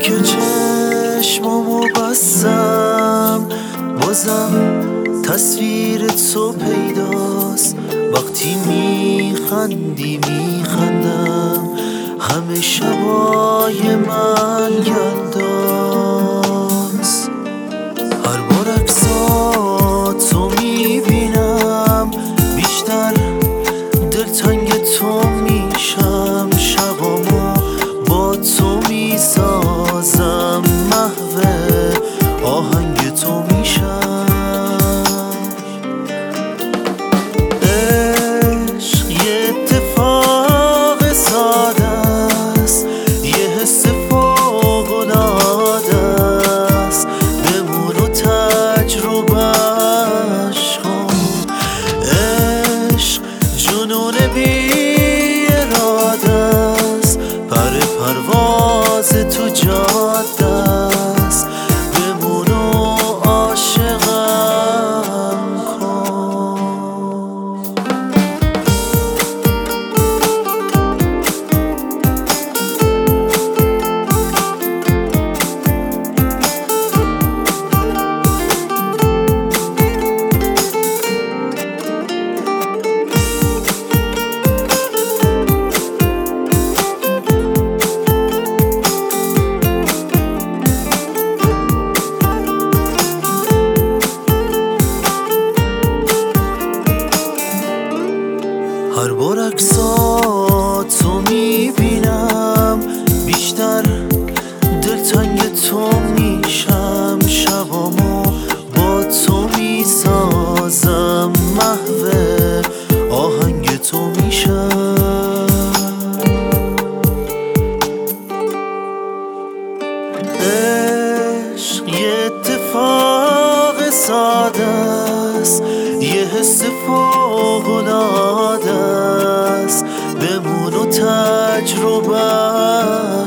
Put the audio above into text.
که چشمامو بستم بازم تصویر تو پیداست. وقتی میخندی میخندم همه شبای من یلداست. هر بار عکساتو میبینم بیشتر دلتنگ تو میشم. شبامو با تو میسازم محو آهنگ تو میشم. عشق یه اتفاق ساده است، یه حس فوق‌العاده است. بمون و تجربه‌اش کن. عشق جنون بی اراده است، پرواز تو جاده است. بمون و عاشقم کن. هر بار عکساتو میبینم بیشتر دلتنگ تو میشم. شبامو با تو میسازم محو آهنگ تو میشم. عشق یه اتفاق ساده است، یه حس فوق‌العاده است. بمون و تجربه